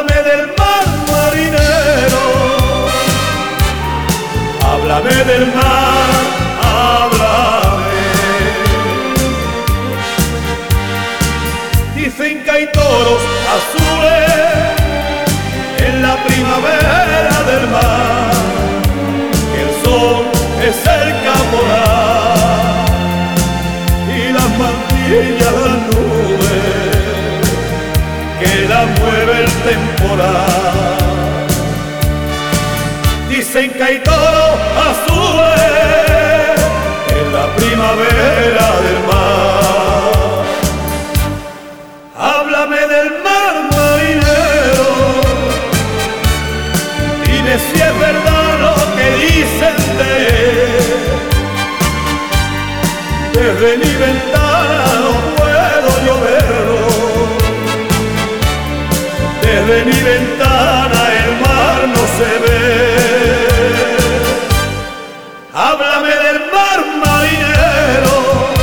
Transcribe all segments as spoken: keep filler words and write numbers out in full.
Háblame del mar, marinero, háblame del mar, háblame. Dicen que hay toros azules en la primavera del mar, que el sol es el caporal y las mantillas las nubes que la mueve el temporal. Dicen que hay toros azules en la primavera del mar. Háblame del mar, marinero, dime si es verdad lo que dicen de él. Desde mi ventana no puedo yo verlo, desde mi ventana el mar no se ve. Háblame del mar, marinero,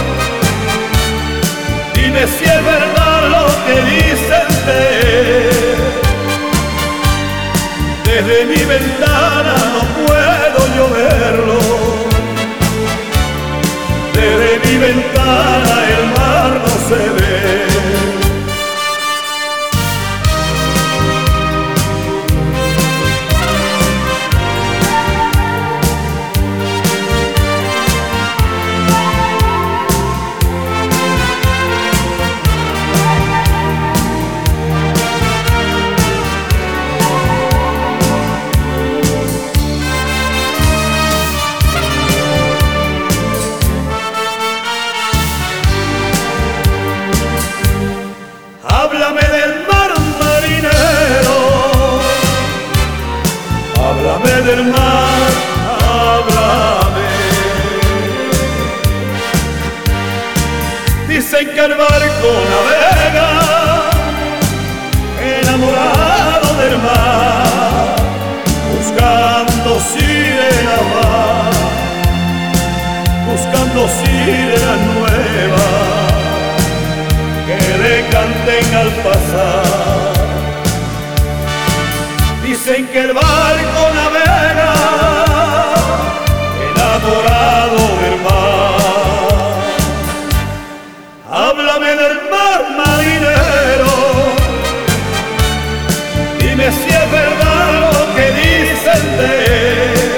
dime si es verdad lo que dicen de él. Desde mi ventana no puedo yo verlo, desde mi ventana el mar no se ve. Háblame del mar, marinero, háblame del mar, háblame. Dicen que el barco navega enamorado del mar, buscando sirenas más, buscando sirenas nuevas que le canten al pasar. Dicen que el barco navega enamorado del mar. Háblame del mar, marinero, dime si es verdad lo que dicen de él.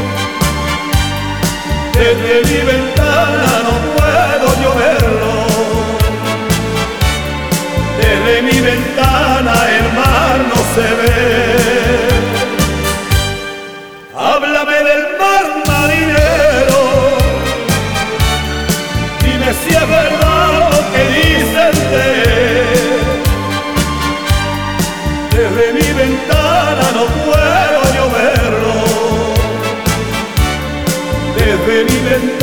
Desde mi ventana no puedo yo verlo, desde mi ventana el mar no se ve. Háblame del mar, marinero, dime si es verdad lo que dicen de él. Desde mi ventana no puedo yo verlo, desde mi ventana